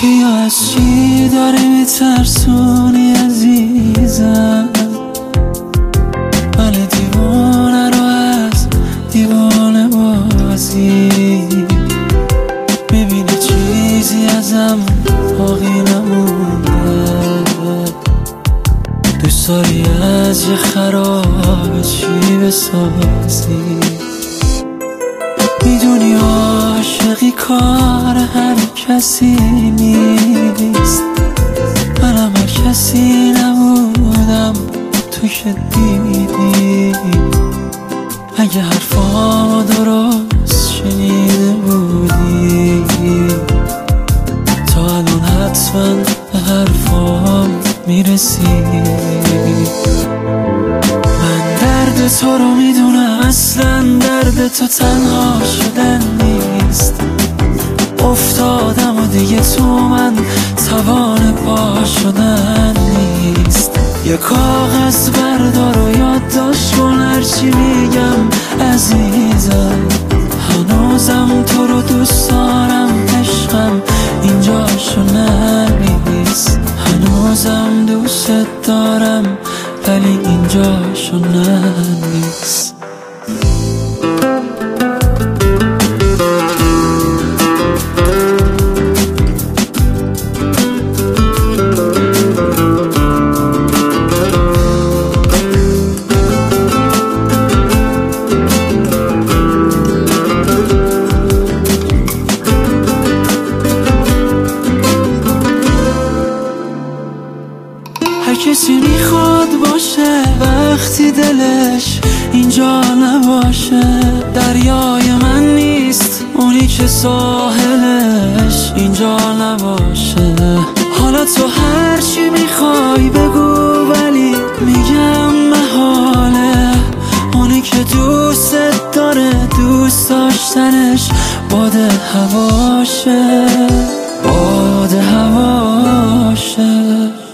که یا از چی داری میترسونی عزیزم؟ من دیوانه رو از دیوانه بازی میبینی چیزی ازم باقی نمونده. دوست داری از یه خراب چی بسازی؟ میدونی عاشقی کار هر کسی نیست. منم هر کسی نبودم تو که دیدی. اگه حرفامو درست شنیده بودی تا الان حتما به حرفام میرسیدی. من درد تو رو میدونم، اصلا درد تو تنها شدن نیست. افتادم و دیگه تو من توان پا شدن نیست. یه کاغذ بردار و یادداشت کن هرچی میگم عزیزم. هنوزم تو رو دوست دارم عشقم، اینجاشو ننویس. هنوزم دوست دارم ولی اینجاشو ننویس. هر کسی میخواد باشه وقتی دلش اینجا نباشه. دریای من نیست اونی که ساحلش اینجا نباشه. حالا تو هرچی میخوای بگو ولی میگم محاله. اونی که دوست داره دوست داشتنش باد هواشه، باد هواشه.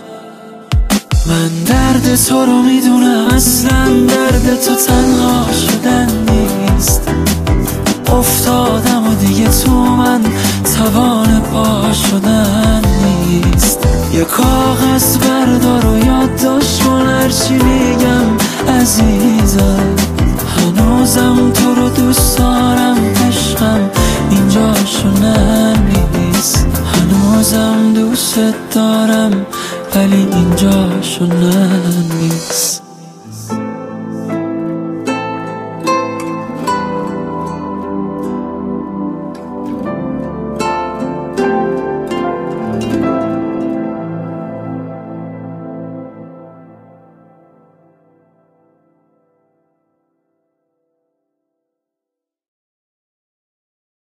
من درد تو رو میدونم، اصلا درد تو تنها شدن نیست. افتادم و دیگه تو من توان پا شدن نیست. یه کاغذ بردار و یادداشت کن هرچی میگم عزیزم. هنوزم تو رو دوست دارم عشقم، اینجاشو ننویس. هنوزم دوست دارم ولی اینجاشو ننویس.